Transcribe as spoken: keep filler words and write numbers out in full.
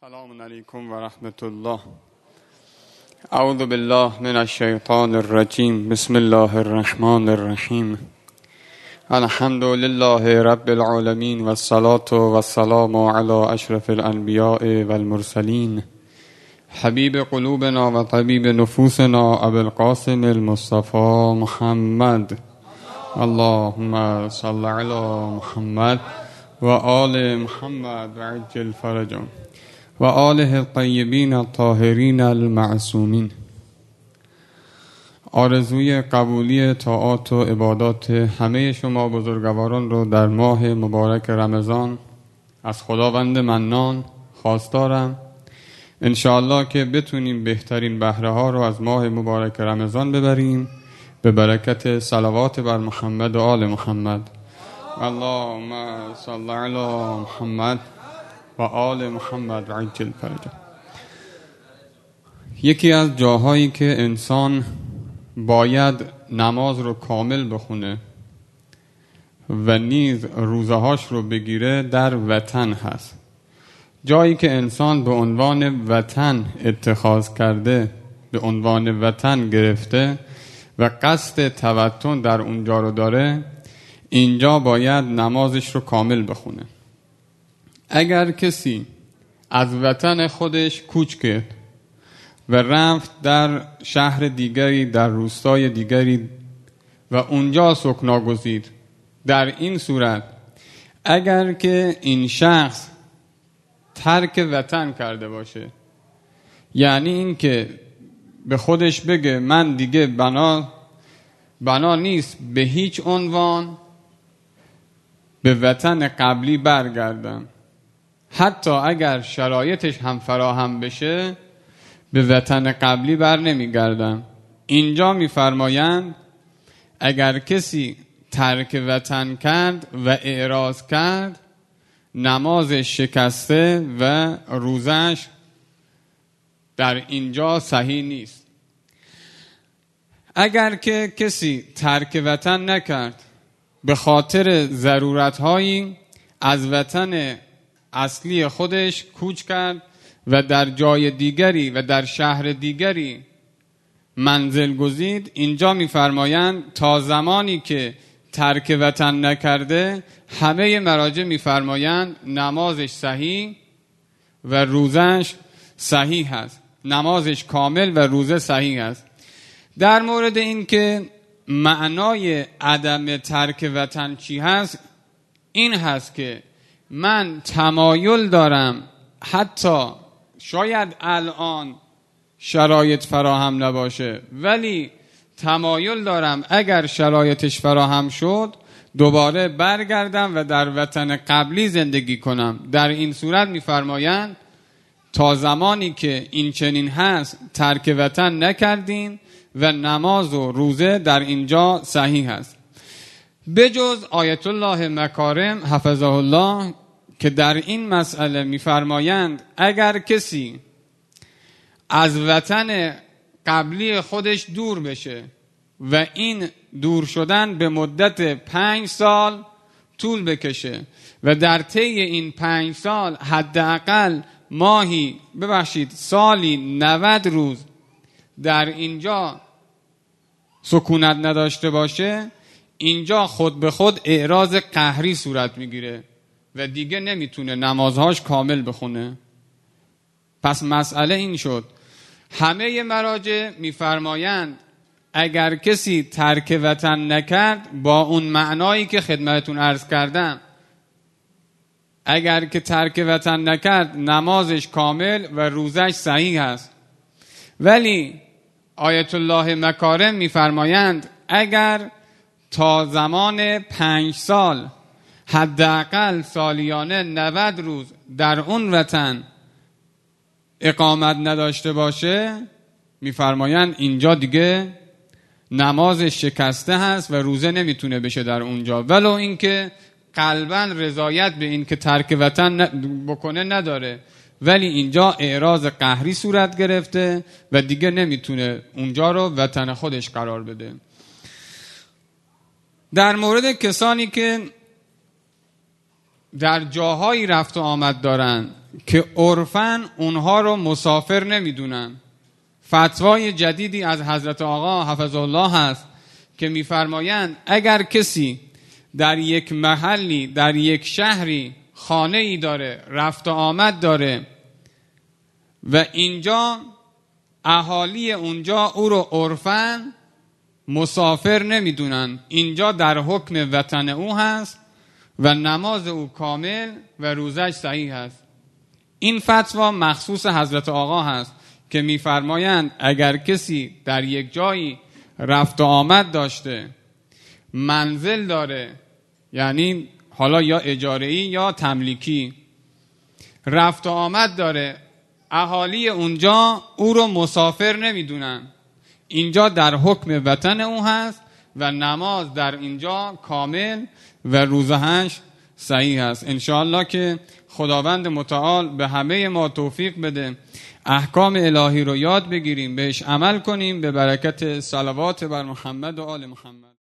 السلام علیکم و رحمت الله. اعوذ بالله من الشیطان الرجیم. بسم الله الرحمن الرحیم. الحمد لله رب العالمین و الصلاة و السلام علی اشرف الانبیاء و المرسلین حبیب قلوبنا و طبیب نفوسنا ابو القاسم المصطفى محمد. اللهم صل علی محمد و آل محمد و عجل فرجهم و آله الطیبین الطاهرین المعصومین. آرزوی قبولی طاعات و عبادات همه شما بزرگواران رو در ماه مبارک رمضان از خداوند منان خواستارم. انشاءالله که بتونیم بهترین بهره ها رو از ماه مبارک رمضان ببریم به برکت صلوات بر محمد و آل محمد. اللهم صل علی محمد و آل محمد و عجل فرجه. یکی از جاهایی که انسان باید نماز رو کامل بخونه و نیز روزهاش رو بگیره در وطن هست. جایی که انسان به عنوان وطن اتخاذ کرده، به عنوان وطن گرفته و قصد توطن در اونجا رو داره، اینجا باید نمازش رو کامل بخونه. اگر کسی از وطن خودش کوچ کرد و رفت در شهر دیگری، در روستای دیگری و اونجا سکنا گزید، در این صورت اگر که این شخص ترک وطن کرده باشه، یعنی این که به خودش بگه من دیگه بنا بنا نیست به هیچ عنوان به وطن قبلی برگردم، حتی اگر شرایطش هم فراهم بشه به وطن قبلی بر نمیگردم. اینجا میفرمایند اگر کسی ترک وطن کرد و اعراض کرد، نمازش شکسته و روزش در اینجا صحیح نیست. اگر که کسی ترک وطن نکرد، به خاطر ضرورت‌هایی از وطن اصلی خودش کوچ کرد و در جای دیگری و در شهر دیگری منزل گزید، اینجا می‌فرمایند تا زمانی که ترک وطن نکرده همه مراجع می‌فرمایند نمازش صحیح و روزش صحیح است، نمازش کامل و روزه صحیح است. در مورد این که معنای عدم ترک وطن چی هست، این هست که من تمایل دارم، حتی شاید الان شرایط فراهم نباشه، ولی تمایل دارم اگر شرایطش فراهم شد دوباره برگردم و در وطن قبلی زندگی کنم. در این صورت می‌فرمایند تا زمانی که این چنین هست ترک وطن نکردین و نماز و روزه در اینجا صحیح است. بجز آیت الله مکارم حفظه الله که در این مسئله می‌فرمایند اگر کسی از وطن قبلی خودش دور بشه و این دور شدن به مدت پنج سال طول بکشه و در طی این پنج سال حداقل ماهی ببخشید سالی نود روز در اینجا سکونت نداشته باشه، اینجا خود به خود اعراض قهری صورت میگیره و دیگه نمیتونه نمازهاش کامل بخونه. پس مسئله این شد، همه مراجع میفرمایند اگر کسی ترک وطن نکرد با اون معنایی که خدمتتون عرض کردم، اگر که ترک وطن نکرد نمازش کامل و روزش صحیح است. ولی آیت الله مکارم میفرمایند اگر تا زمان پنج سال حداقل سالیانه نود روز در اون وطن اقامت نداشته باشه، میفرمایند اینجا دیگه نمازش شکسته هست و روزه نمیتونه بشه در اونجا، ولو اینکه قلباً رضایت به این که ترک وطن بکنه نداره، ولی اینجا اعراض قهری صورت گرفته و دیگه نمیتونه اونجا رو وطن خودش قرار بده. در مورد کسانی که در جاهایی رفت و آمد دارن که عرفاً اونها رو مسافر نمیدونن. فتوای جدیدی از حضرت آقا حفظه الله هست که میفرمایند اگر کسی در یک محلی، در یک شهری خانه ای داره، رفت و آمد داره و اینجا اهالی اونجا او رو عرفاً مسافر نمیدونن، اینجا در حکم وطن او هست و نماز او کامل و روزش صحیح هست. این فتوا مخصوص حضرت آقا هست که میفرمایند اگر کسی در یک جایی رفت و آمد داشته، منزل داره، یعنی حالا یا اجاره‌ای یا تملیکی، رفت و آمد داره، اهالی اونجا او رو مسافر نمیدونن، اینجا در حکم وطن او هست و نماز در اینجا کامل و روزهش صحیح هست. انشاءالله که خداوند متعال به همه ما توفیق بده احکام الهی رو یاد بگیریم، بهش عمل کنیم، به برکت صلوات بر محمد و آل محمد.